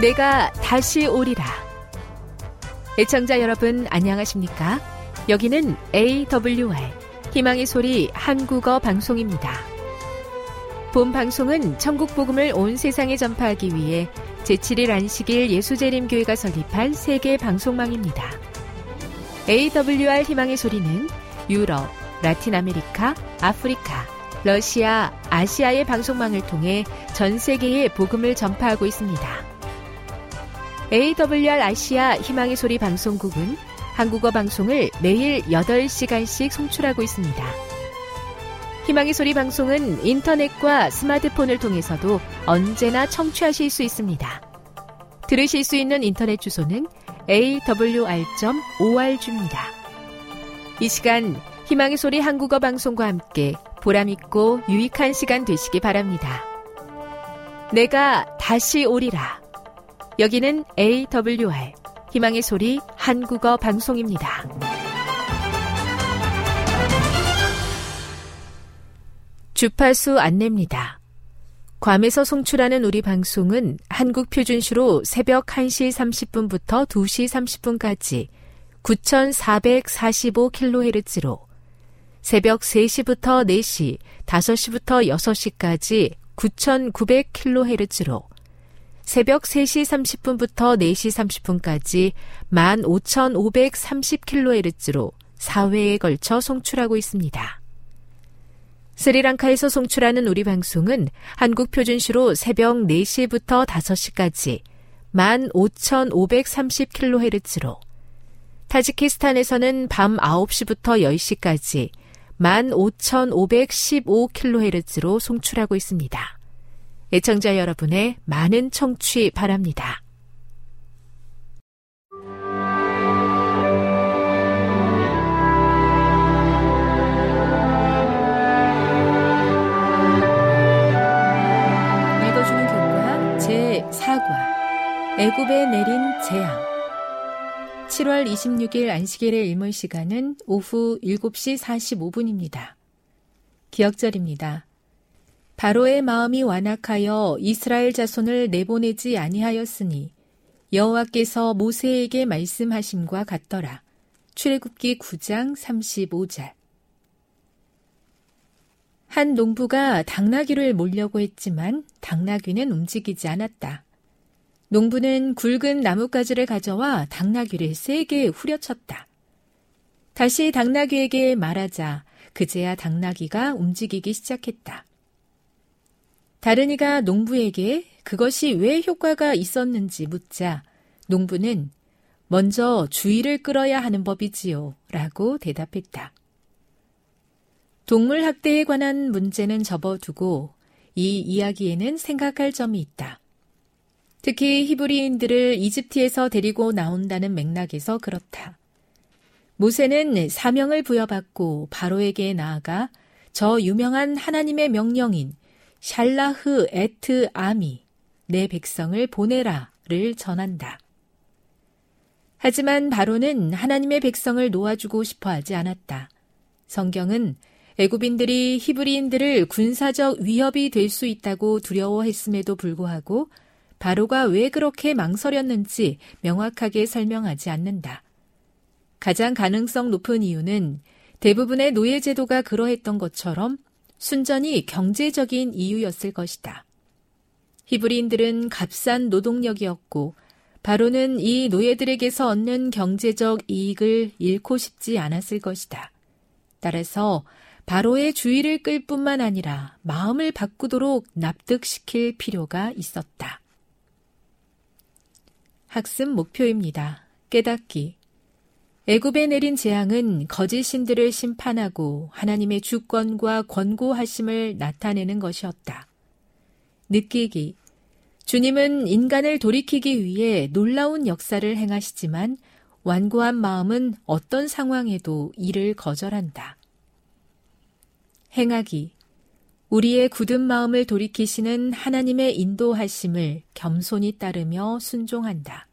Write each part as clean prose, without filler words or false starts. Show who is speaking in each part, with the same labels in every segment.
Speaker 1: 내가 다시 오리라. 애청자 여러분 안녕하십니까? 여기는 AWR 희망의 소리 한국어 방송입니다. 본 방송은 천국 복음을 온 세상에 전파하기 위해 제7일 안식일 예수재림교회가 설립한 세계 방송망입니다. AWR 희망의 소리는 유럽, 라틴 아메리카, 아프리카, 러시아, 아시아의 방송망을 통해 전 세계에 복음을 전파하고 있습니다. AWR 아시아 희망의 소리 방송국은 한국어 방송을 매일 8시간씩 송출하고 있습니다. 희망의 소리 방송은 인터넷과 스마트폰을 통해서도 언제나 청취하실 수 있습니다. 들으실 수 있는 인터넷 주소는 awr.org입니다. 이 시간 희망의 소리 한국어 방송과 함께 보람있고 유익한 시간 되시기 바랍니다. 내가 다시 오리라. 여기는 AWR 희망의 소리 한국어 방송입니다. 주파수 안내입니다. 괌에서 송출하는 우리 방송은 한국 표준시로 새벽 1시 30분부터 2시 30분까지 9445kHz로 새벽 3시부터 4시, 5시부터 6시까지 9900kHz로 새벽 3시 30분부터 4시 30분까지 15530kHz로 4회에 걸쳐 송출하고 있습니다. 스리랑카에서 송출하는 우리 방송은 한국 표준시로 새벽 4시부터 5시까지 15530kHz로 타지키스탄에서는 밤 9시부터 10시까지 15515kHz로 송출하고 있습니다. 애청자 여러분의 많은 청취 바랍니다. 읽어주는 교과 제4과 애굽에 내린 재앙. 7월 26일 안식일의 일몰 시간은 오후 7시 45분입니다. 기억절입니다. 바로의 마음이 완악하여 이스라엘 자손을 내보내지 아니하였으니 여호와께서 모세에게 말씀하심과 같더라. 출애굽기 9장 35절. 한 농부가 당나귀를 몰려고 했지만 당나귀는 움직이지 않았다. 농부는 굵은 나뭇가지를 가져와 당나귀를 세게 후려쳤다. 다시 당나귀에게 말하자 그제야 당나귀가 움직이기 시작했다. 다른 이가 농부에게 그것이 왜 효과가 있었는지 묻자 농부는 먼저 주의를 끌어야 하는 법이지요 라고 대답했다. 동물 학대에 관한 문제는 접어두고 이 이야기에는 생각할 점이 있다. 특히 히브리인들을 이집트에서 데리고 나온다는 맥락에서 그렇다. 모세는 사명을 부여받고 바로에게 나아가 저 유명한 하나님의 명령인 샬라흐 에트 아미, 내 백성을 보내라를 전한다. 하지만 바로는 하나님의 백성을 놓아주고 싶어 하지 않았다. 성경은 애굽인들이 히브리인들을 군사적 위협이 될 수 있다고 두려워했음에도 불구하고 바로가 왜 그렇게 망설였는지 명확하게 설명하지 않는다. 가장 가능성 높은 이유는 대부분의 노예제도가 그러했던 것처럼 순전히 경제적인 이유였을 것이다. 히브리인들은 값싼 노동력이었고 바로는 이 노예들에게서 얻는 경제적 이익을 잃고 싶지 않았을 것이다. 따라서 바로의 주의를 끌 뿐만 아니라 마음을 바꾸도록 납득시킬 필요가 있었다. 학습 목표입니다. 깨닫기. 애굽에 내린 재앙은 거짓 신들을 심판하고 하나님의 주권과 권고하심을 나타내는 것이었다. 느끼기. 주님은 인간을 돌이키기 위해 놀라운 역사를 행하시지만 완고한 마음은 어떤 상황에도 이를 거절한다. 행하기. 우리의 굳은 마음을 돌이키시는 하나님의 인도하심을 겸손히 따르며 순종한다.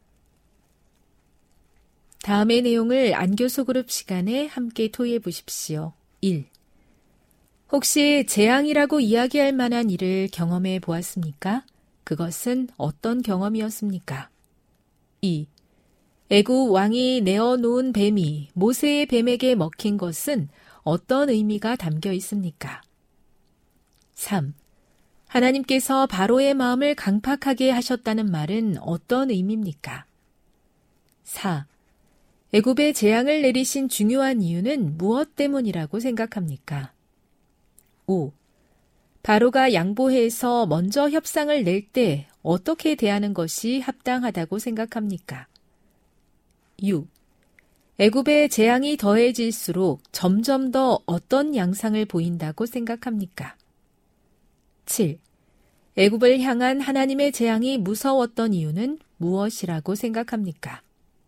Speaker 1: 다음의 내용을 안교소 그룹 시간에 함께 토의해 보십시오. 1. 혹시 재앙이라고 이야기할 만한 일을 경험해 보았습니까? 그것은 어떤 경험이었습니까? 2. 애굽 왕이 내어놓은 뱀이 모세의 뱀에게 먹힌 것은 어떤 의미가 담겨 있습니까? 3. 하나님께서 바로의 마음을 강팍하게 하셨다는 말은 어떤 의미입니까? 4. 애굽에 재앙을 내리신 중요한 이유는 무엇 때문이라고 생각합니까? 5. 바로가 양보해서 먼저 협상을 낼 때 어떻게 대하는 것이 합당하다고 생각합니까? 6. 애굽의 재앙이 더해질수록 점점 더 어떤 양상을 보인다고 생각합니까? 7. 애굽을 향한 하나님의 재앙이 무서웠던 이유는 무엇이라고 생각합니까?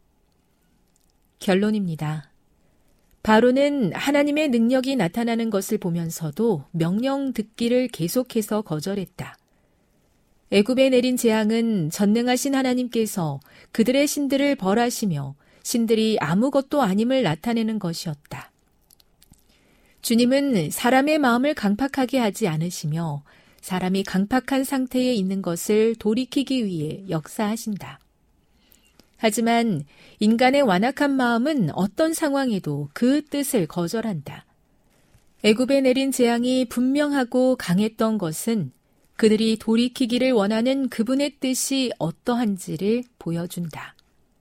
Speaker 1: 결론입니다. 바로는 하나님의 능력이 나타나는 것을 보면서도 명령 듣기를 계속해서 거절했다. 애굽에 내린 재앙은 전능하신 하나님께서 그들의 신들을 벌하시며 신들이 아무것도 아님을 나타내는 것이었다. 주님은 사람의 마음을 강팍하게 하지 않으시며 사람이 강팍한 상태에 있는 것을 돌이키기 위해 역사하신다. 하지만 인간의 완악한 마음은 어떤 상황에도 그 뜻을 거절한다. 애굽에 내린 재앙이 분명하고 강했던 것은 그들이 돌이키기를 원하는 그분의 뜻이 어떠한지를 보여준다.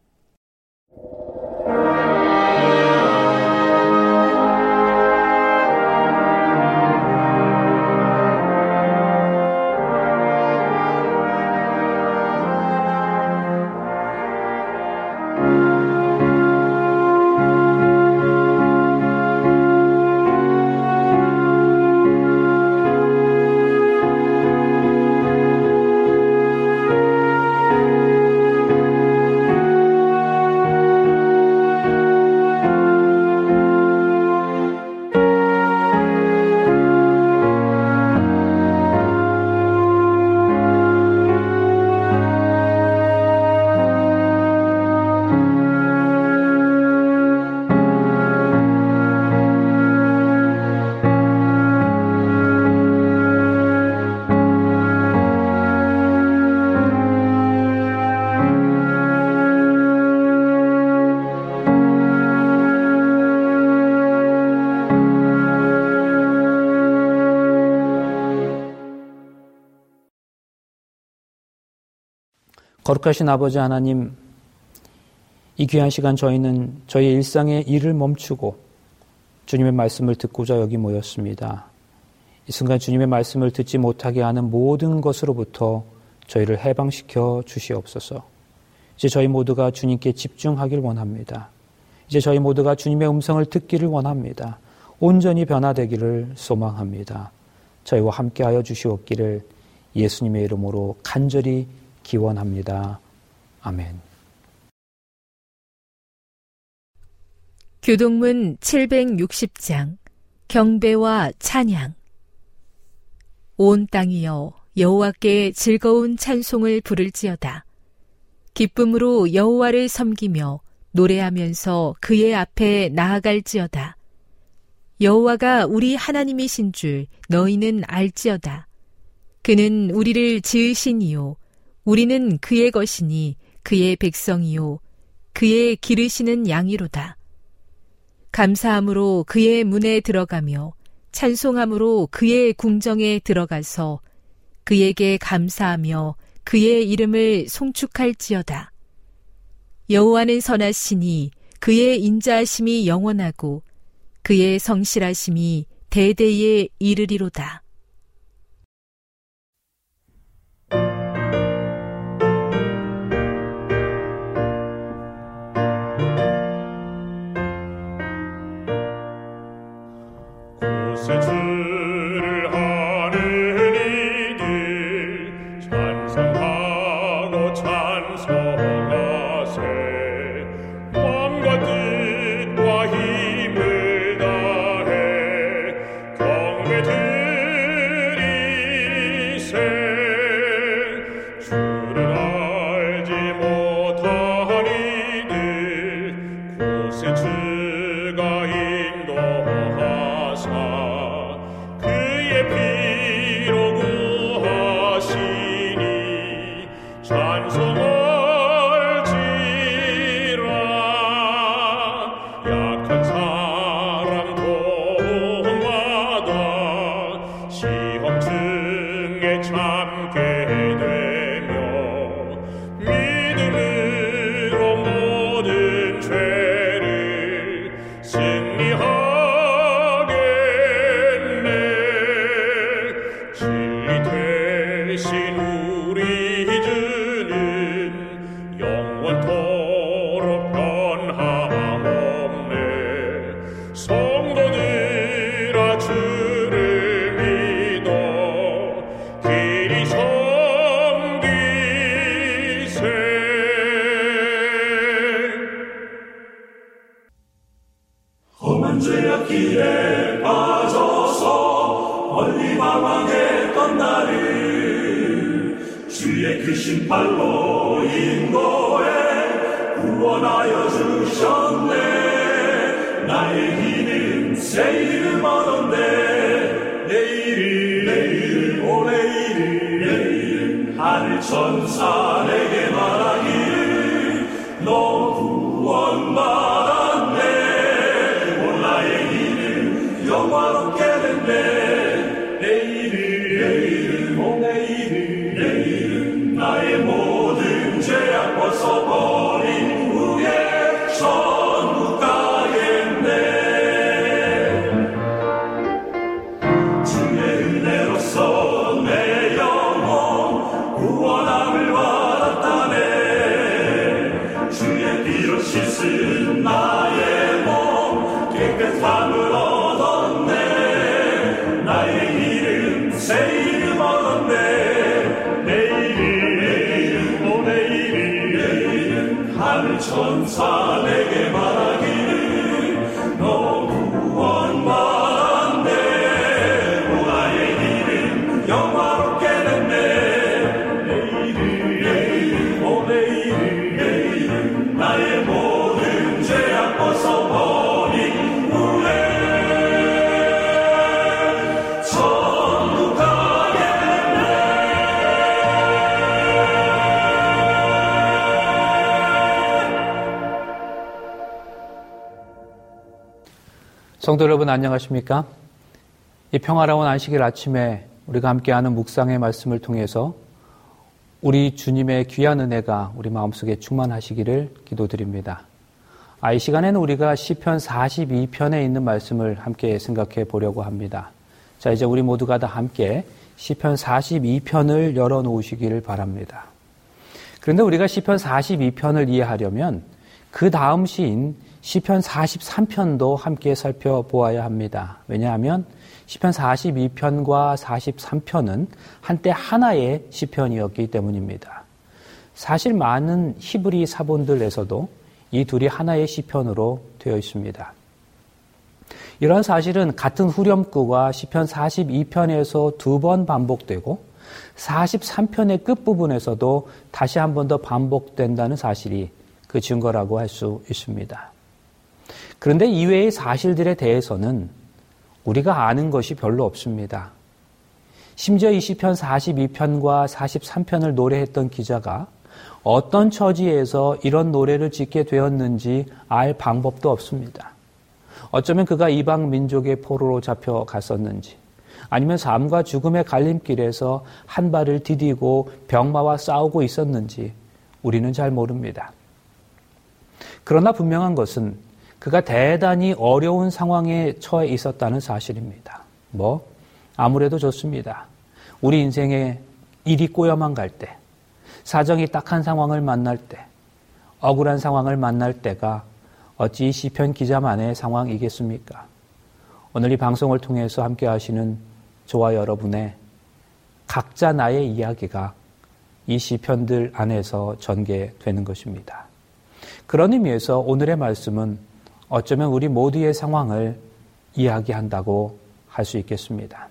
Speaker 2: 거룩하신 아버지 하나님, 이 귀한 시간 저희는 저희의 일상의 일을 멈추고 주님의 말씀을 듣고자 여기 모였습니다. 이 순간 주님의 말씀을 듣지 못하게 하는 모든 것으로부터 저희를 해방시켜 주시옵소서. 이제 저희 모두가 주님께 집중하길 원합니다. 이제 저희 모두가 주님의 음성을 듣기를 원합니다. 온전히 변화되기를 소망합니다. 저희와 함께하여 주시옵기를 예수님의 이름으로 간절히 기원합니다. 아멘.
Speaker 1: 교동문 760장 경배와 찬양. 온 땅이여 여호와께 즐거운 찬송을 부를지어다. 기쁨으로 여호와를 섬기며 노래하면서 그의 앞에 나아갈지어다. 여호와가 우리 하나님이신 줄 너희는 알지어다. 그는 우리를 지으신 이요 우리는 그의 것이니 그의 백성이요 그의 기르시는 양이로다. 감사함으로 그의 문에 들어가며 찬송함으로 그의 궁정에 들어가서 그에게 감사하며 그의 이름을 송축할지어다. 여호와는 선하시니 그의 인자하심이 영원하고 그의 성실하심이 대대에 이르리로다.
Speaker 3: 구세주를 하는 이들 찬송하고 찬송하세. 마음과 뜻과 힘을 다해 경배 드리세. 주를 알지 못한 이들 구세주가 인도하사 그의 피로 구하시니 망했던 나를 주의 크신 팔로 인도해 구원하여 주셨네. 나의 힘은 새 이름 얻었네. 내 이름 오 내 이름 하늘 천사 내게 말하기를 너 구원받았네. 오 나의 이름 영화롭게 됐네. 내 이름 오 내 이름 나의 모든 죄악 벗어버린 후에 천국 가겠네. 주의 은혜로서 내 영혼 구원함을 받았다네. 주의 피로 씻은 나의 몸 깨끗함을 얻었네. 나의 이름 새 이름 얻었네. 내 이름 오 내 이름 하늘 천사 내게 말하기를 너 구원받았네. 오 나의 이름 영화롭게 됐네. 내 이름 오 내 이름 나의 모든 죄악 벗어버린 후에 천국 가겠네.
Speaker 2: 성도 여러분 안녕하십니까? 이 평화로운 안식일 아침에 우리가 함께하는 묵상의 말씀을 통해서 우리 주님의 귀한 은혜가 우리 마음속에 충만하시기를 기도드립니다. 이 시간에는 우리가 시편 42편에 있는 말씀을 함께 생각해 보려고 합니다. 자, 이제 우리 모두가 다 함께 시편 42편을 열어놓으시기를 바랍니다. 그런데 우리가 시편 42편을 이해하려면 그 다음 시인 시편 43편도 함께 살펴보아야 합니다. 왜냐하면 시편 42편과 43편은 한때 하나의 시편이었기 때문입니다. 사실 많은 히브리 사본들에서도 이 둘이 하나의 시편으로 되어 있습니다. 이런 사실은 같은 후렴구가 시편 42편에서 2번 반복되고 43편의 끝부분에서도 다시 한 번 더 반복된다는 사실이 그 증거라고 할 수 있습니다. 그런데 이외의 사실들에 대해서는 우리가 아는 것이 별로 없습니다. 심지어 이 시편 42편과 43편을 노래했던 기자가 어떤 처지에서 이런 노래를 짓게 되었는지 알 방법도 없습니다. 어쩌면 그가 이방 민족의 포로로 잡혀갔었는지 아니면 삶과 죽음의 갈림길에서 한 발을 디디고 병마와 싸우고 있었는지 우리는 잘 모릅니다. 그러나 분명한 것은 그가 대단히 어려운 상황에 처해 있었다는 사실입니다. 아무래도 좋습니다. 우리 인생에 일이 꼬여만 갈 때, 사정이 딱한 상황을 만날 때, 억울한 상황을 만날 때가 어찌 이 시편 기자만의 상황이겠습니까? 오늘 이 방송을 통해서 함께 하시는 저와 여러분의 각자 나의 이야기가 이 시편들 안에서 전개되는 것입니다. 그런 의미에서 오늘의 말씀은 어쩌면 우리 모두의 상황을 이야기한다고 할 수 있겠습니다.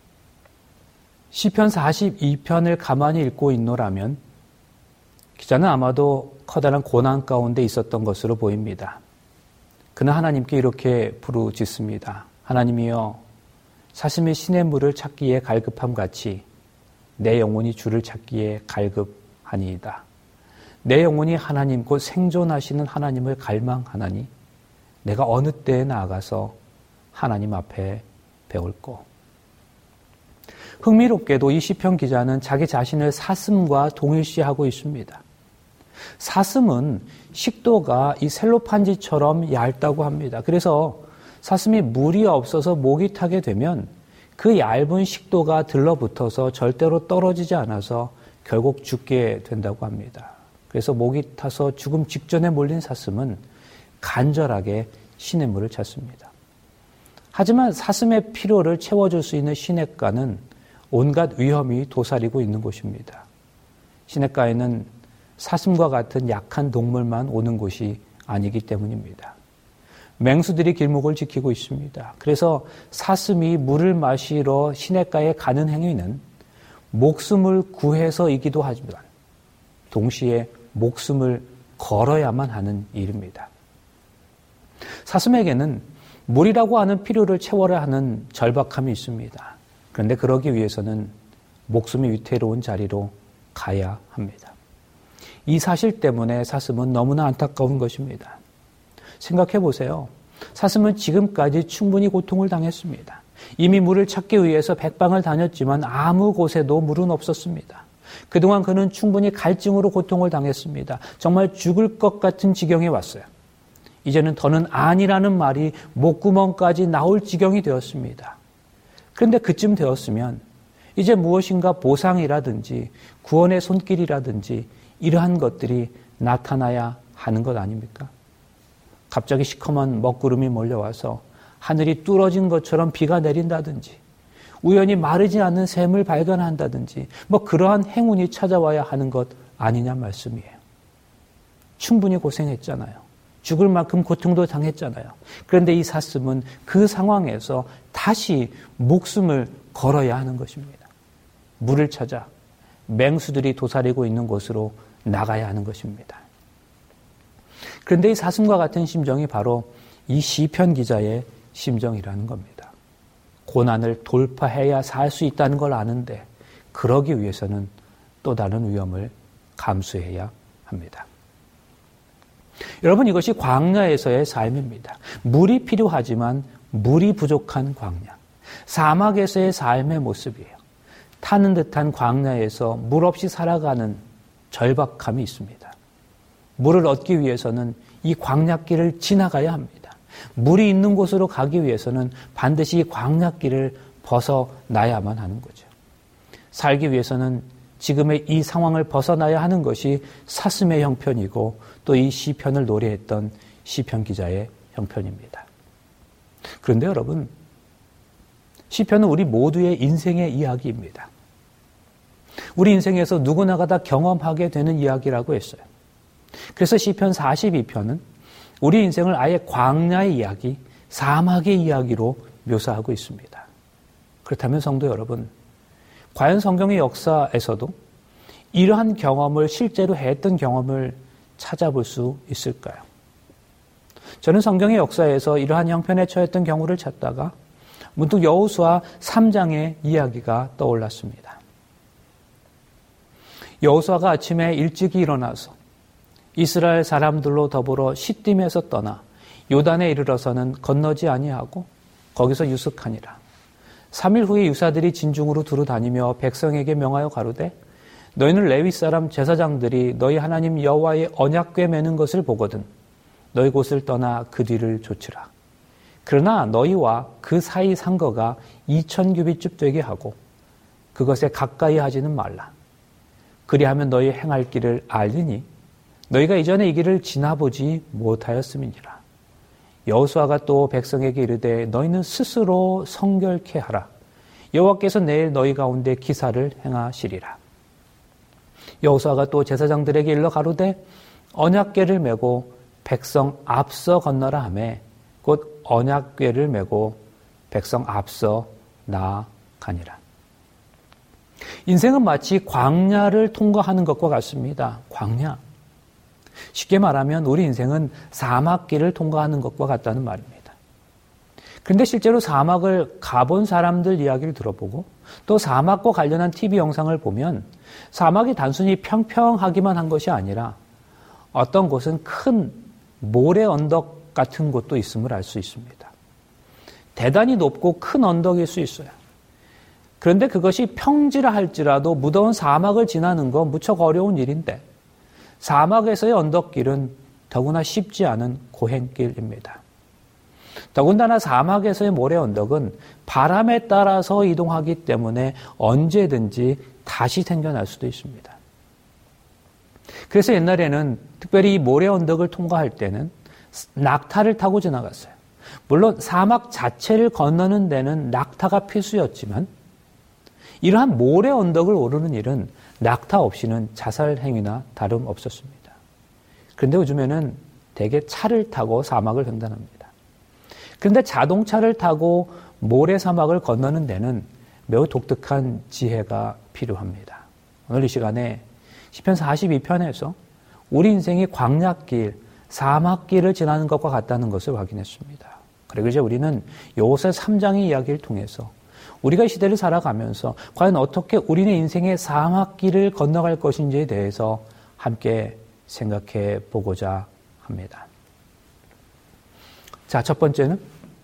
Speaker 2: 시편 42편을 가만히 읽고 있노라면 기자는 아마도 커다란 고난 가운데 있었던 것으로 보입니다. 그는 하나님께 이렇게 부르짖습니다. 하나님이여, 사슴이 시냇물을 찾기에 갈급함같이 내 영혼이 주를 찾기에 갈급하니이다. 내 영혼이 하나님 곧 생존하시는 하나님을 갈망하나니 내가 어느 때에 나아가서 하나님 앞에 배울꼬. 흥미롭게도 이 시편 기자는 자기 자신을 사슴과 동일시하고 있습니다. 사슴은 식도가 이 셀로판지처럼 얇다고 합니다. 그래서 사슴이 물이 없어서 목이 타게 되면 그 얇은 식도가 들러붙어서 절대로 떨어지지 않아서 결국 죽게 된다고 합니다. 그래서 목이 타서 죽음 직전에 몰린 사슴은 간절하게 시냇물을 찾습니다. 하지만 사슴의 필요를 채워줄 수 있는 시냇가는 온갖 위험이 도사리고 있는 곳입니다. 시냇가에는 사슴과 같은 약한 동물만 오는 곳이 아니기 때문입니다. 맹수들이 길목을 지키고 있습니다. 그래서 사슴이 물을 마시러 시냇가에 가는 행위는 목숨을 구해서이기도 하지만 동시에 목숨을 걸어야만 하는 일입니다. 사슴에게는 물이라고 하는 필요를 채워야 하는 절박함이 있습니다. 그런데 그러기 위해서는 목숨이 위태로운 자리로 가야 합니다. 이 사실 때문에 사슴은 너무나 안타까운 것입니다. 생각해 보세요. 사슴은 지금까지 충분히 고통을 당했습니다. 이미 물을 찾기 위해서 백방을 다녔지만 아무 곳에도 물은 없었습니다. 그동안 그는 충분히 갈증으로 고통을 당했습니다. 정말 죽을 것 같은 지경에 왔어요. 이제는 더는 아니라는 말이 목구멍까지 나올 지경이 되었습니다. 그런데 그쯤 되었으면 이제 무엇인가 보상이라든지 구원의 손길이라든지 이러한 것들이 나타나야 하는 것 아닙니까? 갑자기 시커먼 먹구름이 몰려와서 하늘이 뚫어진 것처럼 비가 내린다든지 우연히 마르지 않는 샘을 발견한다든지 그러한 행운이 찾아와야 하는 것 아니냐 말씀이에요. 충분히 고생했잖아요. 죽을 만큼 고통도 당했잖아요. 그런데 이 사슴은 그 상황에서 다시 목숨을 걸어야 하는 것입니다. 물을 찾아 맹수들이 도사리고 있는 곳으로 나가야 하는 것입니다. 그런데 이 사슴과 같은 심정이 바로 이 시편 기자의 심정이라는 겁니다. 고난을 돌파해야 살 수 있다는 걸 아는데 그러기 위해서는 또 다른 위험을 감수해야 합니다. 여러분, 이것이 광야에서의 삶입니다. 물이 필요하지만 물이 부족한 광야. 사막에서의 삶의 모습이에요. 타는 듯한 광야에서 물 없이 살아가는 절박함이 있습니다. 물을 얻기 위해서는 이 광야길을 지나가야 합니다. 물이 있는 곳으로 가기 위해서는 반드시 이 광야길을 벗어나야만 하는 거죠. 살기 위해서는 지금의 이 상황을 벗어나야 하는 것이 사슴의 형편이고 또 이 시편을 노래했던 시편 기자의 형편입니다. 그런데 여러분, 시편은 우리 모두의 인생의 이야기입니다. 우리 인생에서 누구나가 다 경험하게 되는 이야기라고 했어요. 그래서 시편 42편은 우리 인생을 아예 광야의 이야기, 사막의 이야기로 묘사하고 있습니다. 그렇다면 성도 여러분, 과연 성경의 역사에서도 이러한 경험을 실제로 했던 경험을 찾아볼 수 있을까요? 저는 성경의 역사에서 이러한 형편에 처했던 경우를 찾다가 문득 여호수아 3장의 이야기가 떠올랐습니다. 여호수아가 아침에 일찍 일어나서 이스라엘 사람들로 더불어 시딤에서 떠나 요단에 이르러서는 건너지 아니하고 거기서 유숙하니라. 3일 후에 유사들이 진중으로 두루 다니며 백성에게 명하여 가로되 너희는 레위 사람 제사장들이 너희 하나님 여호와의 언약궤 매는 것을 보거든 너희 곳을 떠나 그 뒤를 좇으라. 그러나 너희와 그 사이 상거가 2000규빗쯤 되게 하고 그것에 가까이 하지는 말라. 그리하면 너희 행할 길을 알리니 너희가 이전에 이 길을 지나보지 못하였음이니라. 여호수아가 또 백성에게 이르되 너희는 스스로 성결케 하라. 여호와께서 내일 너희 가운데 기사를 행하시리라. 여호수아가 또 제사장들에게 일러 가로되 언약궤를 메고 백성 앞서 건너라 하매 곧 언약궤를 메고 백성 앞서 나아가니라. 인생은 마치 광야를 통과하는 것과 같습니다. 광야. 쉽게 말하면 우리 인생은 사막길을 통과하는 것과 같다는 말입니다. 그런데 실제로 사막을 가본 사람들 이야기를 들어보고 또 사막과 관련한 TV 영상을 보면 사막이 단순히 평평하기만 한 것이 아니라 어떤 곳은 큰 모래 언덕 같은 곳도 있음을 알 수 있습니다. 대단히 높고 큰 언덕일 수 있어요. 그런데 그것이 평지라 할지라도 무더운 사막을 지나는 건 무척 어려운 일인데 사막에서의 언덕길은 더구나 쉽지 않은 고행길입니다. 더군다나 사막에서의 모래 언덕은 바람에 따라서 이동하기 때문에 언제든지 다시 생겨날 수도 있습니다. 그래서 옛날에는 특별히 이 모래 언덕을 통과할 때는 낙타를 타고 지나갔어요. 물론 사막 자체를 건너는 데는 낙타가 필수였지만 이러한 모래 언덕을 오르는 일은 낙타 없이는 자살 행위나 다름없었습니다. 그런데 요즘에는 대개 차를 타고 사막을 횡단합니다. 그런데 자동차를 타고 모래사막을 건너는 데는 매우 독특한 지혜가 필요합니다. 오늘 이 시간에 시편 42편에서 우리 인생이 광야길, 사막길을 지나는 것과 같다는 것을 확인했습니다. 그리고 이제 우리는 요새 3장의 이야기를 통해서 우리가 이 시대를 살아가면서 과연 어떻게 우리의 인생의 사막길을 건너갈 것인지에 대해서 함께 생각해 보고자 합니다. 자, 첫 번째는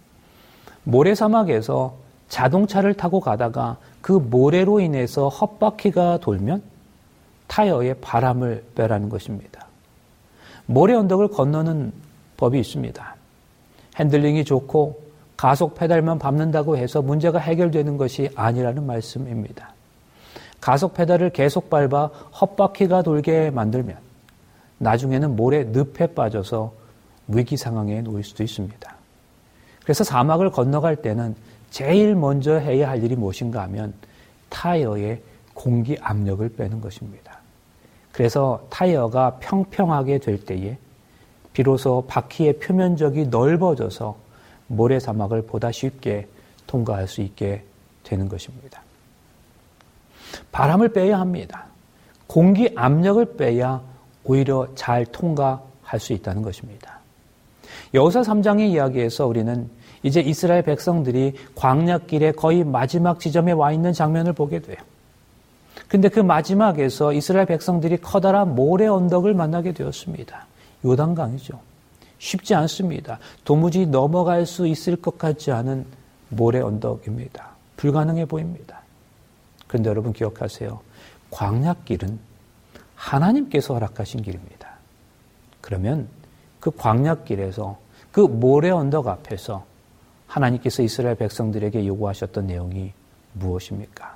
Speaker 2: 모래사막에서 자동차를 타고 가다가 그 모래로 인해서 헛바퀴가 돌면 타이어에 바람을 빼라는 것입니다. 모래 언덕을 건너는 법이 있습니다. 핸들링이 좋고 가속 페달만 밟는다고 해서 문제가 해결되는 것이 아니라는 말씀입니다. 가속 페달을 계속 밟아 헛바퀴가 돌게 만들면 나중에는 모래 늪에 빠져서 위기 상황에 놓일 수도 있습니다. 그래서 사막을 건너갈 때는 제일 먼저 해야 할 일이 무엇인가 하면 타이어에 공기 압력을 빼는 것입니다. 그래서 타이어가 평평하게 될 때에 비로소 바퀴의 표면적이 넓어져서 모래사막을 보다 쉽게 통과할 수 있게 되는 것입니다. 바람을 빼야 합니다. 공기 압력을 빼야 오히려 잘 통과할 수 있다는 것입니다. 여호수아 3장의 이야기에서 우리는 이제 이스라엘 백성들이 광야길의 거의 마지막 지점에 와 있는 장면을 보게 돼요. 그런데 그 마지막에서 이스라엘 백성들이 커다란 모래 언덕을 만나게 되었습니다. 요단강이죠. 쉽지 않습니다. 도무지 넘어갈 수 있을 것 같지 않은 모래 언덕입니다. 불가능해 보입니다. 그런데 여러분 기억하세요. 광야길은 하나님께서 허락하신 길입니다. 그러면 그 광야길에서 그 모래 언덕 앞에서 하나님께서 이스라엘 백성들에게 요구하셨던 내용이 무엇입니까?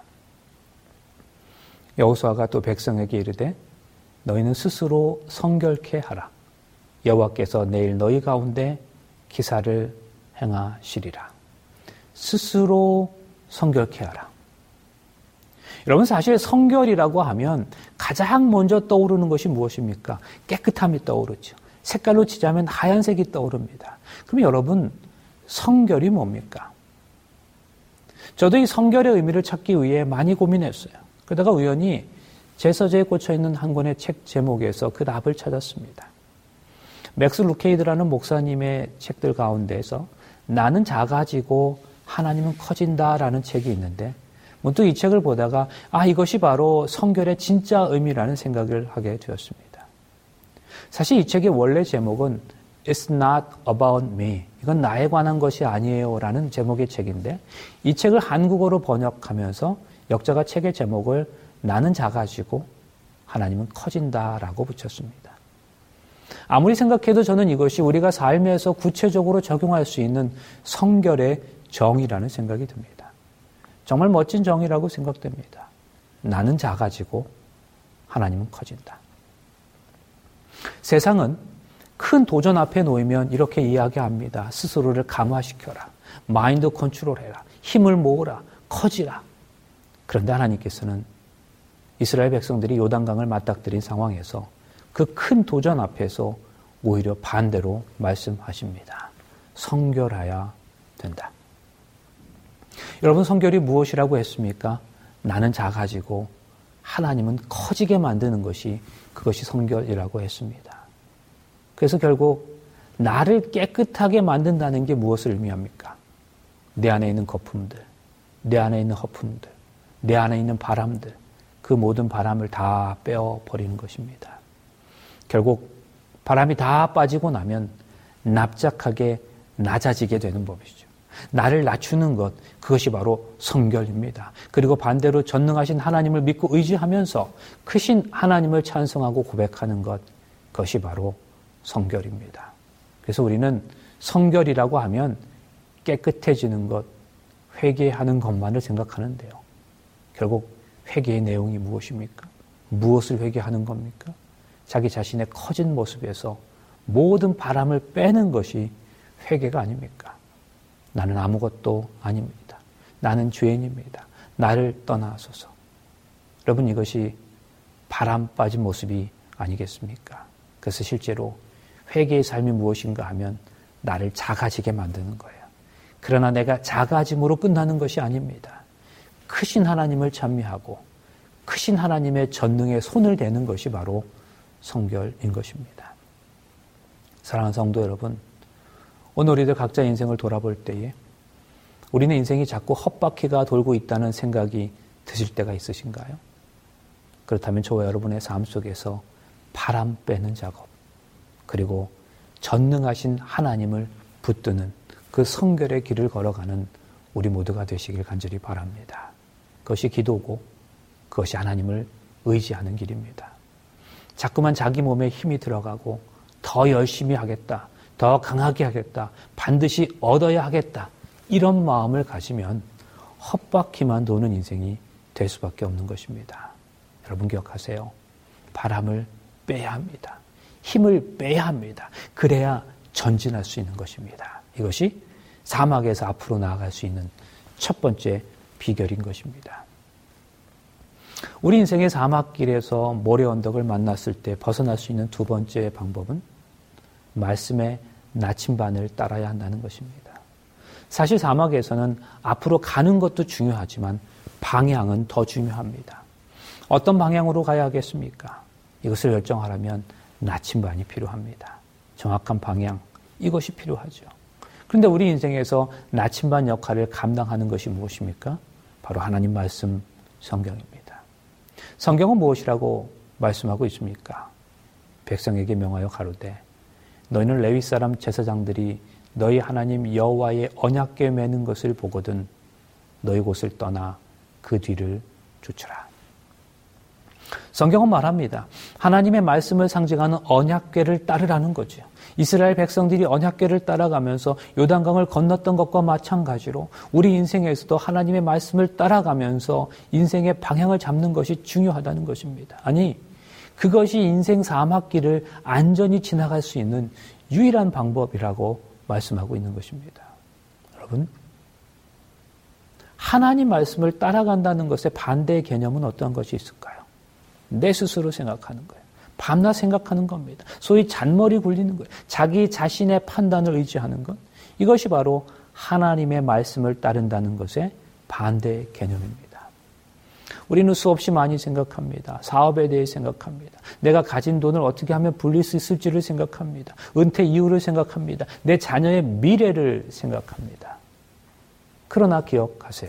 Speaker 2: 여호수아가 또 백성에게 이르되 너희는 스스로 성결케 하라. 여호와께서 내일 너희 가운데 기사를 행하시리라. 스스로 성결케 하라. 여러분 사실 성결이라고 하면 가장 먼저 떠오르는 것이 무엇입니까? 깨끗함이 떠오르죠. 색깔로 치자면 하얀색이 떠오릅니다. 그럼 여러분 성결이 뭡니까? 저도 이 성결의 의미를 찾기 위해 많이 고민했어요. 그러다가 우연히 제 서재에 꽂혀있는 한 권의 책 제목에서 그 답을 찾았습니다. 맥스 루케이드라는 목사님의 책들 가운데서 나는 작아지고 하나님은 커진다라는 책이 있는데 문득 이 책을 보다가 이것이 바로 성결의 진짜 의미라는 생각을 하게 되었습니다. 사실 이 책의 원래 제목은 It's not about me. 이건 나에 관한 것이 아니에요 라는 제목의 책인데 이 책을 한국어로 번역하면서 역자가 책의 제목을 나는 작아지고 하나님은 커진다라고 붙였습니다. 아무리 생각해도 저는 이것이 우리가 삶에서 구체적으로 적용할 수 있는 성결의 정의라는 생각이 듭니다. 정말 멋진 정의라고 생각됩니다. 나는 작아지고 하나님은 커진다. 세상은 큰 도전 앞에 놓이면 이렇게 이야기합니다. 스스로를 감화시켜라. 마인드 컨트롤해라. 힘을 모으라. 커지라. 그런데 하나님께서는 이스라엘 백성들이 요단강을 맞닥뜨린 상황에서 그 큰 도전 앞에서 오히려 반대로 말씀하십니다. 성결해야 된다. 여러분 성결이 무엇이라고 했습니까? 나는 작아지고 하나님은 커지게 만드는 것이 그것이 성결이라고 했습니다. 그래서 결국 나를 깨끗하게 만든다는 게 무엇을 의미합니까? 내 안에 있는 거품들, 내 안에 있는 허품들, 내 안에 있는 바람들, 그 모든 바람을 다 빼어버리는 것입니다. 결국 바람이 다 빠지고 나면 납작하게 낮아지게 되는 법이죠. 나를 낮추는 것, 그것이 바로 성결입니다. 그리고 반대로 전능하신 하나님을 믿고 의지하면서 크신 하나님을 찬송하고 고백하는 것, 그것이 바로 성결입니다. 그래서 우리는 성결이라고 하면 깨끗해지는 것, 회개하는 것만을 생각하는데요. 결국 회개의 내용이 무엇입니까? 무엇을 회개하는 겁니까? 자기 자신의 커진 모습에서 모든 바람을 빼는 것이 회개가 아닙니까? 나는 아무것도 아닙니다. 나는 죄인입니다. 나를 떠나소서. 여러분 이것이 바람 빠진 모습이 아니겠습니까? 그래서 실제로 회개의 삶이 무엇인가 하면 나를 작아지게 만드는 거예요. 그러나 내가 작아짐으로 끝나는 것이 아닙니다. 크신 하나님을 찬미하고 크신 하나님의 전능에 손을 대는 것이 바로 성결인 것입니다. 사랑하는 성도 여러분, 오늘 우리들 각자 인생을 돌아볼 때에 우리는 인생이 자꾸 헛바퀴가 돌고 있다는 생각이 드실 때가 있으신가요? 그렇다면 저와 여러분의 삶 속에서 바람 빼는 작업, 그리고 전능하신 하나님을 붙드는 그 성결의 길을 걸어가는 우리 모두가 되시길 간절히 바랍니다. 그것이 기도고 그것이 하나님을 의지하는 길입니다. 자꾸만 자기 몸에 힘이 들어가고 더 열심히 하겠다, 더 강하게 하겠다, 반드시 얻어야 하겠다, 이런 마음을 가지면 헛바퀴만 도는 인생이 될 수밖에 없는 것입니다. 여러분 기억하세요. 바람을 빼야 합니다. 힘을 빼야 합니다. 그래야 전진할 수 있는 것입니다. 이것이 사막에서 앞으로 나아갈 수 있는 첫 번째 비결인 것입니다. 우리 인생의 사막길에서 모래 언덕을 만났을 때 벗어날 수 있는 두 번째 방법은 말씀의 나침반을 따라야 한다는 것입니다. 사실 사막에서는 앞으로 가는 것도 중요하지만 방향은 더 중요합니다. 어떤 방향으로 가야 하겠습니까? 이것을 결정하려면 나침반이 필요합니다. 정확한 방향, 이것이 필요하죠. 그런데 우리 인생에서 나침반 역할을 감당하는 것이 무엇입니까? 바로 하나님 말씀, 성경입니다. 성경은 무엇이라고 말씀하고 있습니까? 백성에게 명하여 가로되 너희는 레위 사람 제사장들이 너희 하나님 여호와의 언약궤 매는 것을 보거든 너희 곳을 떠나 그 뒤를 쫓으라. 성경은 말합니다. 하나님의 말씀을 상징하는 언약궤를 따르라는 거죠. 이스라엘 백성들이 언약궤를 따라가면서 요단강을 건넜던 것과 마찬가지로 우리 인생에서도 하나님의 말씀을 따라가면서 인생의 방향을 잡는 것이 중요하다는 것입니다. 아니, 그것이 인생 사막길을 안전히 지나갈 수 있는 유일한 방법이라고 말씀하고 있는 것입니다. 여러분, 하나님 말씀을 따라간다는 것의 반대의 개념은 어떤 것이 있을까요? 내 스스로 생각하는 거예요. 밤낮 생각하는 겁니다. 소위 잔머리 굴리는 거예요. 자기 자신의 판단을 의지하는 것. 이것이 바로 하나님의 말씀을 따른다는 것의 반대의 개념입니다. 우리는 수없이 많이 생각합니다. 사업에 대해 생각합니다. 내가 가진 돈을 어떻게 하면 불릴 수 있을지를 생각합니다. 은퇴 이후를 생각합니다. 내 자녀의 미래를 생각합니다. 그러나 기억하세요.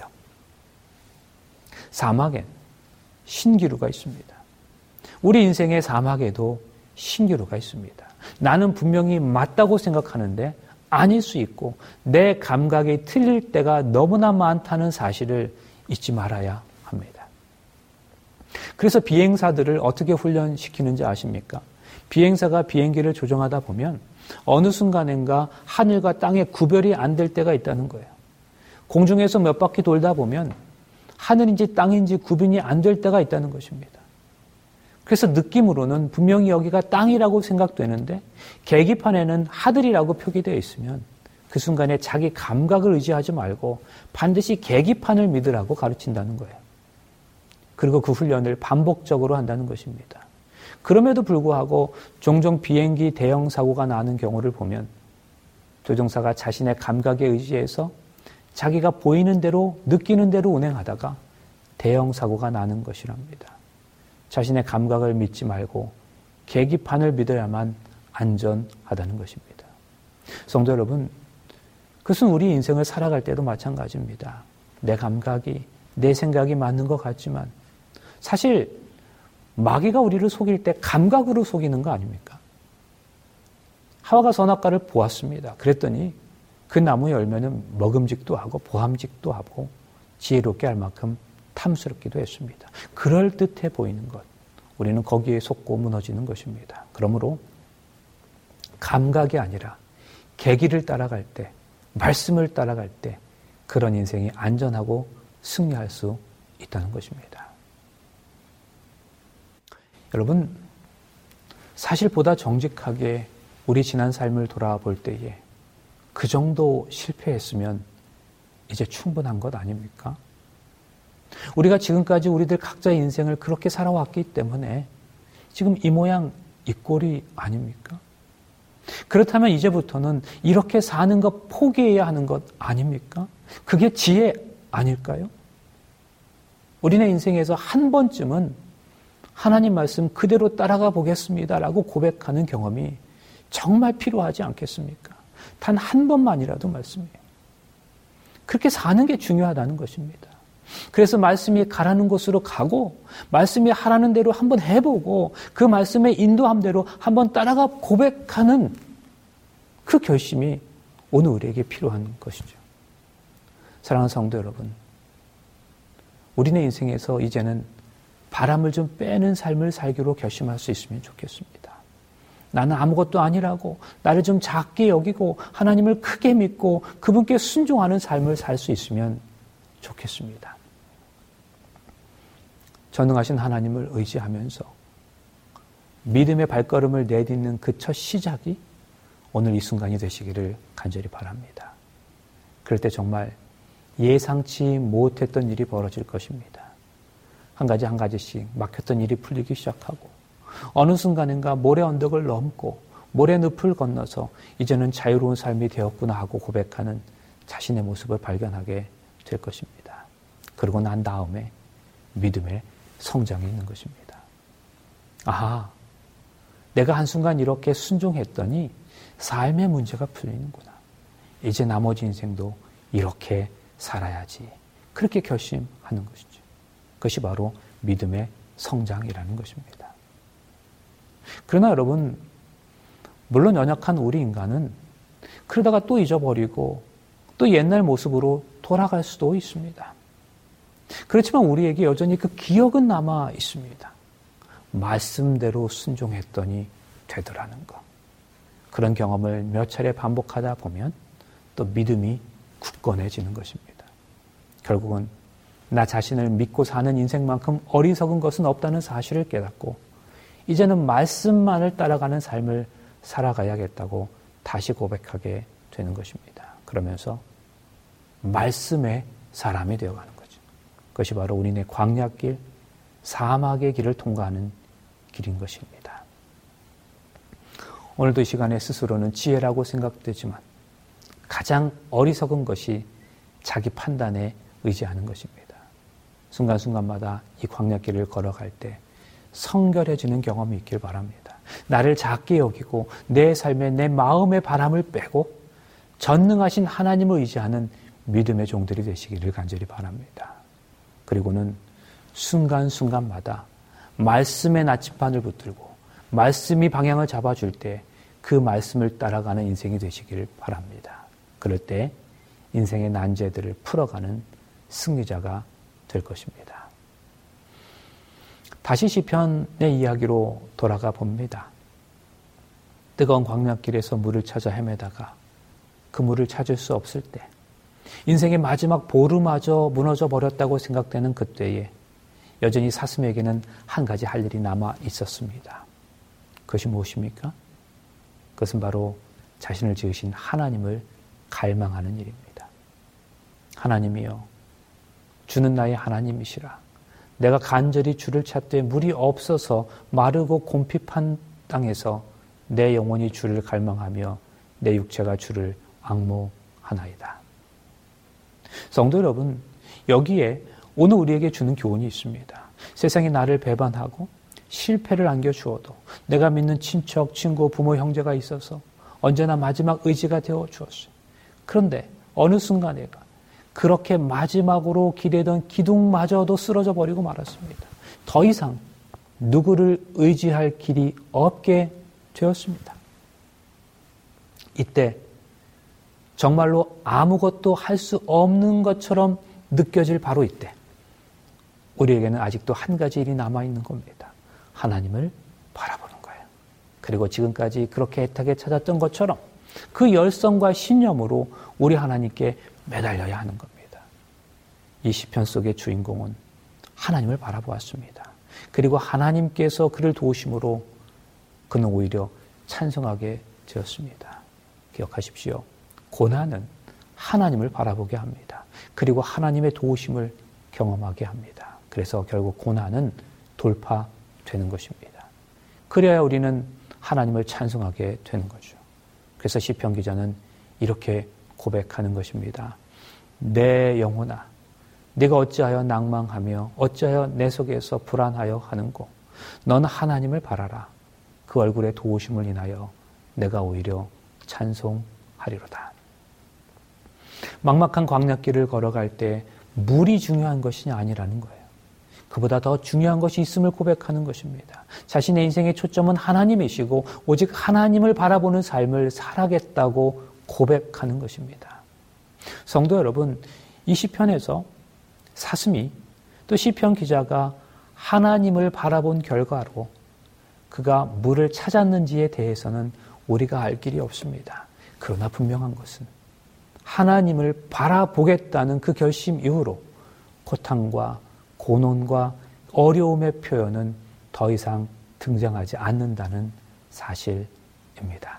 Speaker 2: 사막엔 신기루가 있습니다. 우리 인생의 사막에도 신기루가 있습니다. 나는 분명히 맞다고 생각하는데 아닐 수 있고 내 감각이 틀릴 때가 너무나 많다는 사실을 잊지 말아야 합니다. 그래서 비행사들을 어떻게 훈련시키는지 아십니까? 비행사가 비행기를 조종하다 보면 어느 순간인가 하늘과 땅의 구별이 안 될 때가 있다는 거예요. 공중에서 몇 바퀴 돌다 보면 하늘인지 땅인지 구분이 안 될 때가 있다는 것입니다. 그래서 느낌으로는 분명히 여기가 땅이라고 생각되는데 계기판에는 하늘이라고 표기되어 있으면 그 순간에 자기 감각을 의지하지 말고 반드시 계기판을 믿으라고 가르친다는 거예요. 그리고 그 훈련을 반복적으로 한다는 것입니다. 그럼에도 불구하고 종종 비행기 대형 사고가 나는 경우를 보면 조종사가 자신의 감각에 의지해서 자기가 보이는 대로 느끼는 대로 운행하다가 대형 사고가 나는 것이랍니다. 자신의 감각을 믿지 말고 계기판을 믿어야만 안전하다는 것입니다. 성도 여러분, 그것은 우리 인생을 살아갈 때도 마찬가지입니다. 내 감각이, 내 생각이 맞는 것 같지만 사실 마귀가 우리를 속일 때 감각으로 속이는 거 아닙니까? 하와가 선악과를 보았습니다. 그랬더니 그 나무 열매는 먹음직도 하고 보함직도 하고 지혜롭게 할 만큼 탐스럽기도 했습니다. 그럴듯해 보이는 것. 우리는 거기에 속고 무너지는 것입니다. 그러므로 감각이 아니라 계기를 따라갈 때, 말씀을 따라갈 때 그런 인생이 안전하고 승리할 수 있다는 것입니다. 여러분, 사실보다 정직하게 우리 지난 삶을 돌아볼 때에 그 정도 실패했으면 이제 충분한 것 아닙니까? 우리가 지금까지 우리들 각자의 인생을 그렇게 살아왔기 때문에 지금 이 모양 이 꼴이 아닙니까? 그렇다면 이제부터는 이렇게 사는 것 포기해야 하는 것 아닙니까? 그게 지혜 아닐까요? 우리네 인생에서 한 번쯤은 하나님 말씀 그대로 따라가 보겠습니다라고 고백하는 경험이 정말 필요하지 않겠습니까? 단 한 번만이라도 말씀이에요. 그렇게 사는 게 중요하다는 것입니다. 그래서 말씀이 가라는 곳으로 가고 말씀이 하라는 대로 한번 해보고 그 말씀에 인도함 대로 한번 따라가 고백하는 그 결심이 오늘 우리에게 필요한 것이죠. 사랑하는 성도 여러분, 우리네 인생에서 이제는 바람을 좀 빼는 삶을 살기로 결심할 수 있으면 좋겠습니다. 나는 아무것도 아니라고 나를 좀 작게 여기고 하나님을 크게 믿고 그분께 순종하는 삶을 살 수 있으면 좋겠습니다. 전능하신 하나님을 의지하면서 믿음의 발걸음을 내딛는 그 첫 시작이 오늘 이 순간이 되시기를 간절히 바랍니다. 그럴 때 정말 예상치 못했던 일이 벌어질 것입니다. 한 가지씩 막혔던 일이 풀리기 시작하고 어느 순간인가 모래 언덕을 넘고 모래 늪을 건너서 이제는 자유로운 삶이 되었구나 하고 고백하는 자신의 모습을 발견하게 될 것입니다. 그러고 난 다음에 믿음의 성장이 있는 것입니다. 아하, 내가 한순간 이렇게 순종했더니 삶의 문제가 풀리는구나. 이제 나머지 인생도 이렇게 살아야지. 그렇게 결심하는 것이죠. 그것이 바로 믿음의 성장이라는 것입니다. 그러나 여러분, 물론 연약한 우리 인간은 그러다가 또 잊어버리고 또 옛날 모습으로 돌아갈 수도 있습니다. 그렇지만 우리에게 여전히 그 기억은 남아 있습니다. 말씀대로 순종했더니 되더라는 것. 그런 경험을 몇 차례 반복하다 보면 또 믿음이 굳건해지는 것입니다. 결국은 나 자신을 믿고 사는 인생만큼 어리석은 것은 없다는 사실을 깨닫고 이제는 말씀만을 따라가는 삶을 살아가야겠다고 다시 고백하게 되는 것입니다. 그러면서 말씀의 사람이 되어가는 거죠. 그것이 바로 우리네 광야길, 사막의 길을 통과하는 길인 것입니다. 오늘도 이 시간에 스스로는 지혜라고 생각되지만 가장 어리석은 것이 자기 판단에 의지하는 것입니다. 순간순간마다 이 광야길을 걸어갈 때 성결해지는 경험이 있길 바랍니다. 나를 작게 여기고 내 삶에 내 마음의 바람을 빼고 전능하신 하나님을 의지하는 믿음의 종들이 되시기를 간절히 바랍니다. 그리고는 순간순간마다 말씀의 나침반을 붙들고 말씀이 방향을 잡아줄 때 그 말씀을 따라가는 인생이 되시기를 바랍니다. 그럴 때 인생의 난제들을 풀어가는 승리자가 될 것입니다. 다시 시편의 이야기로 돌아가 봅니다. 뜨거운 광야길에서 물을 찾아 헤매다가 그 물을 찾을 수 없을 때 인생의 마지막 보루마저 무너져 버렸다고 생각되는 그때에 여전히 사슴에게는 한 가지 할 일이 남아 있었습니다. 그것이 무엇입니까? 그것은 바로 자신을 지으신 하나님을 갈망하는 일입니다. 하나님이여, 주는 나의 하나님이시라. 내가 간절히 주를 찾되 물이 없어서 마르고 곰핍한 땅에서 내 영혼이 주를 갈망하며 내 육체가 주를 앙모하나이다. 성도 여러분, 여기에 오늘 우리에게 주는 교훈이 있습니다. 세상이 나를 배반하고 실패를 안겨주어도 내가 믿는 친척, 친구, 부모, 형제가 있어서 언제나 마지막 의지가 되어 주었어요. 그런데 어느 순간 내가 그렇게 마지막으로 기대던 기둥마저도 쓰러져 버리고 말았습니다. 더 이상 누구를 의지할 길이 없게 되었습니다. 이때 정말로 아무것도 할 수 없는 것처럼 느껴질 바로 이때 우리에게는 아직도 한 가지 일이 남아있는 겁니다. 하나님을 바라보는 거예요. 그리고 지금까지 그렇게 애타게 찾았던 것처럼 그 열성과 신념으로 우리 하나님께 매달려야 하는 겁니다. 이 시편 속의 주인공은 하나님을 바라보았습니다. 그리고 하나님께서 그를 도우심으로 그는 오히려 찬송하게 되었습니다. 기억하십시오. 고난은 하나님을 바라보게 합니다. 그리고 하나님의 도우심을 경험하게 합니다. 그래서 결국 고난은 돌파되는 것입니다. 그래야 우리는 하나님을 찬송하게 되는 거죠. 그래서 시편 기자는 이렇게 고백하는 것입니다. 내 영혼아, 네가 어찌하여 낭망하며 어찌하여 내 속에서 불안하여 하는고. 너는 하나님을 바라라. 그 얼굴의 도우심을 인하여 내가 오히려 찬송하리로다. 막막한 광야길을 걸어갈 때 물이 중요한 것이 아니라는 거예요. 그보다 더 중요한 것이 있음을 고백하는 것입니다. 자신의 인생의 초점은 하나님이시고 오직 하나님을 바라보는 삶을 살아겠다고 고백하는 것입니다. 성도 여러분, 이 시편에서 사슴이 또 시편 기자가 하나님을 바라본 결과로 그가 물을 찾았는지에 대해서는 우리가 알 길이 없습니다. 그러나 분명한 것은 하나님을 바라보겠다는 그 결심 이후로 고통과 고난과 어려움의 표현은 더 이상 등장하지 않는다는 사실입니다.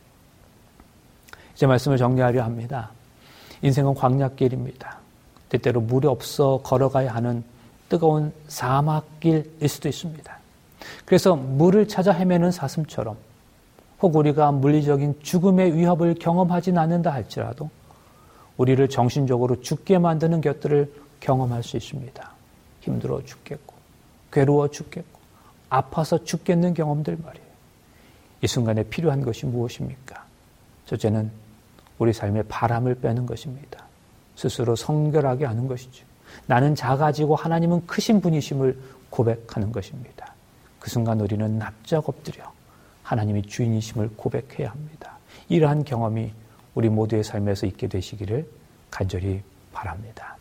Speaker 2: 이제 말씀을 정리하려 합니다. 인생은 광야길입니다. 때때로 물이 없어 걸어가야 하는 뜨거운 사막길일 수도 있습니다. 그래서 물을 찾아 헤매는 사슴처럼 혹 우리가 물리적인 죽음의 위협을 경험하진 않는다 할지라도 우리를 정신적으로 죽게 만드는 것들을 경험할 수 있습니다. 힘들어 죽겠고 괴로워 죽겠고 아파서 죽겠는 경험들 말이에요. 이 순간에 필요한 것이 무엇입니까? 첫째는 우리 삶의 바람을 빼는 것입니다. 스스로 성결하게 하는 것이죠. 나는 작아지고 하나님은 크신 분이심을 고백하는 것입니다. 그 순간 우리는 납작 엎드려 하나님이 주인이심을 고백해야 합니다. 이러한 경험이 우리 모두의 삶에서 있게 되시기를 간절히 바랍니다.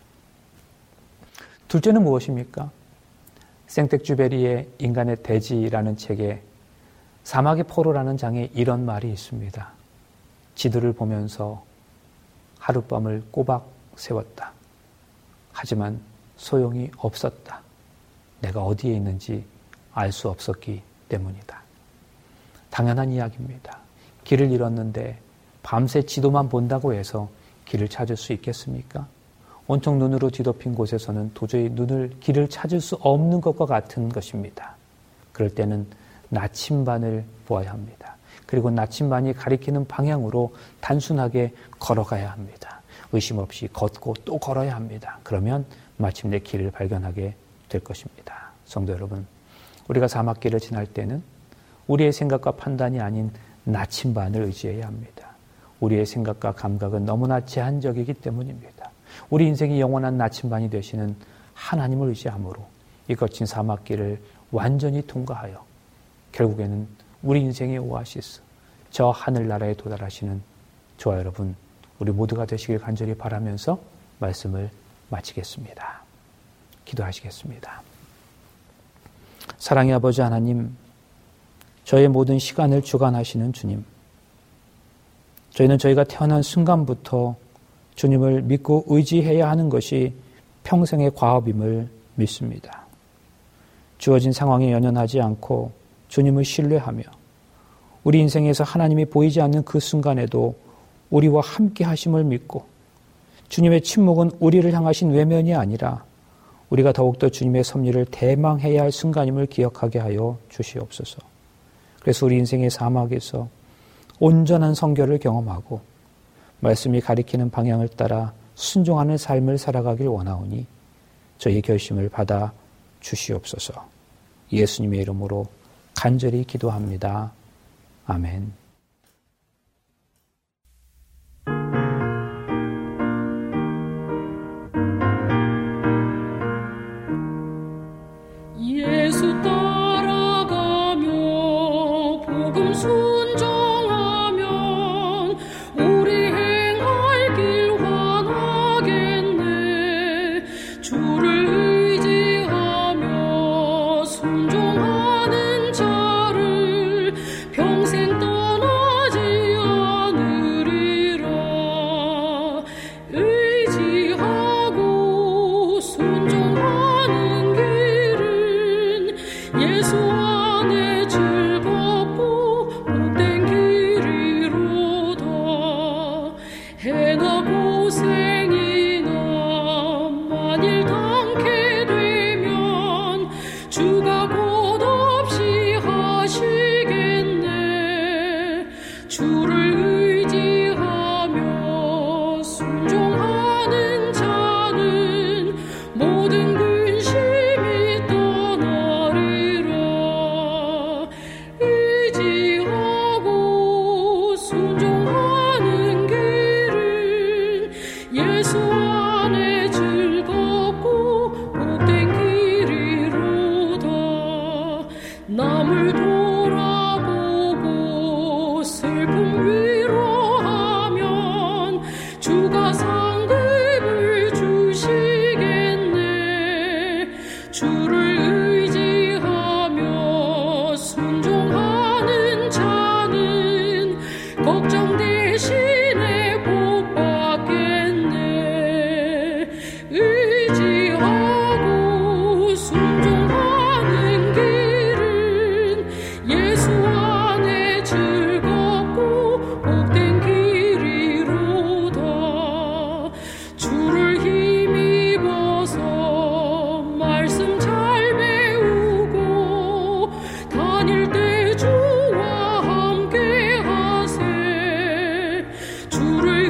Speaker 2: 둘째는 무엇입니까? 생텍쥐베리의 인간의 대지라는 책에 사막의 포로라는 장에 이런 말이 있습니다. 지도를 보면서 하룻밤을 꼬박 세웠다. 하지만 소용이 없었다. 내가 어디에 있는지 알 수 없었기 때문이다. 당연한 이야기입니다. 길을 잃었는데 밤새 지도만 본다고 해서 길을 찾을 수 있겠습니까? 온통 눈으로 뒤덮인 곳에서는 도저히 길을 찾을 수 없는 것과 같은 것입니다. 그럴 때는 나침반을 보아야 합니다. 그리고 나침반이 가리키는 방향으로 단순하게 걸어가야 합니다. 의심 없이 걷고 또 걸어야 합니다. 그러면 마침내 길을 발견하게 될 것입니다. 성도 여러분, 우리가 사막길을 지날 때는 우리의 생각과 판단이 아닌 나침반을 의지해야 합니다. 우리의 생각과 감각은 너무나 제한적이기 때문입니다. 우리 인생이 영원한 나침반이 되시는 하나님을 의지함으로 이 거친 사막길을 완전히 통과하여 결국에는 우리 인생의 오아시스, 저 하늘나라에 도달하시는 저와 여러분, 우리 모두가 되시길 간절히 바라면서 말씀을 마치겠습니다. 기도하시겠습니다. 사랑의 아버지 하나님, 저의 모든 시간을 주관하시는 주님, 저희는 저희가 태어난 순간부터 주님을 믿고 의지해야 하는 것이 평생의 과업임을 믿습니다. 주어진 상황에 연연하지 않고 주님을 신뢰하며 우리 인생에서 하나님이 보이지 않는 그 순간에도 우리와 함께 하심을 믿고 주님의 침묵은 우리를 향하신 외면이 아니라 우리가 더욱더 주님의 섭리를 대망해야 할 순간임을 기억하게 하여 주시옵소서. 그래서 우리 인생의 사막에서 온전한 성결을 경험하고 말씀이 가리키는 방향을 따라 순종하는 삶을 살아가길 원하오니 저희 결심을 받아 주시옵소서. 예수님의 이름으로 간절히 기도합니다. 아멘.
Speaker 4: 예수 따라가며 복음 순종하면 우리 행할 길 환하겠네. 주를 의지하며 순종하는 자를 평생 떠나지 않으리라. 의지하고 순종하는 길은 예수 안에 즐겁고 복된 길이로다. 해나 고생이나 만일 당케 되면 주가 곧 없이 하시겠네. 주를 즐겁고 복된 길이로다. 남을 돌아보고 슬픔 위로하면 주가 상급을 주시겠네. 주를 의지하며 순종하는 자는 걱정 대신에 복 받겠네. 의지하고 순종하는 길은 예수 안에 즐겁고 복된 길이로다. 주를 힘입어서 말씀 잘 배우고 다닐 때 주와 함께 하세. 주를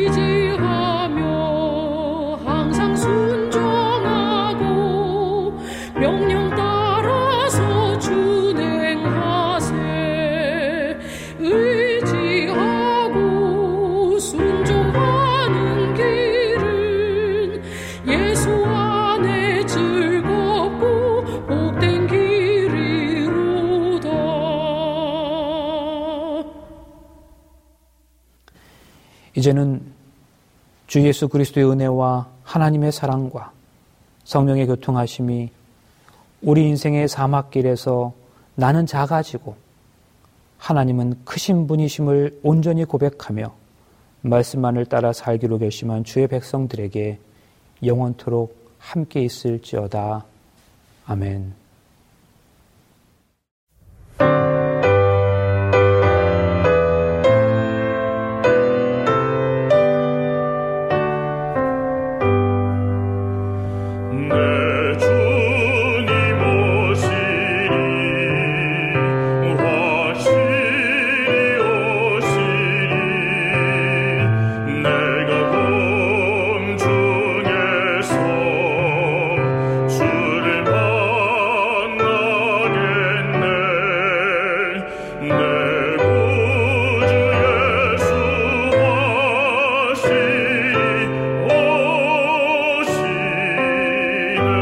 Speaker 4: 의지하며 항상 순종하고 명령 따라서 준행하세. 의지하고 순종하는 길은 예수 안에 즐겁고 복된 길이로다.
Speaker 2: 이제는 주 예수 그리스도의 은혜와 하나님의 사랑과 성령의 교통하심이 우리 인생의 사막길에서 나는 작아지고 하나님은 크신 분이심을 온전히 고백하며 말씀만을 따라 살기로 결심한 주의 백성들에게 영원토록 함께 있을지어다. 아멘.
Speaker 3: 내 주님 오시리 화실이 오시리 내가 공중에서 주를 만나겠네. 내 구주 예수 화실이 오시네.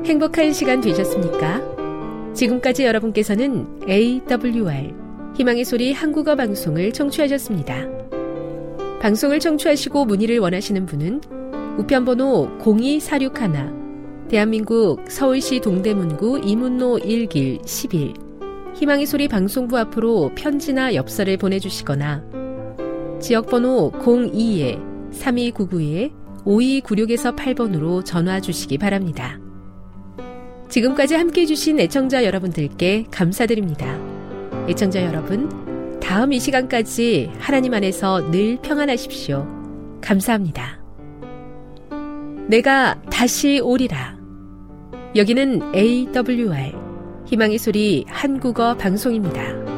Speaker 1: 행복한 시간 되셨습니까? 지금까지 여러분께서는 AWR 희망의 소리 한국어 방송을 청취하셨습니다. 방송을 청취하시고 문의를 원하시는 분은 우편번호 02461 대한민국 서울시 동대문구 이문로 1길 11 희망의 소리 방송부 앞으로 편지나 엽서를 보내주시거나 지역번호 02-3299-5296에서 8번으로 전화 주시기 바랍니다. 지금까지 함께해 주신 애청자 여러분들께 감사드립니다. 애청자 여러분, 다음 이 시간까지 하나님 안에서 늘 평안하십시오. 감사합니다. 내가 다시 오리라. 여기는 AWR 희망의 소리 한국어 방송입니다.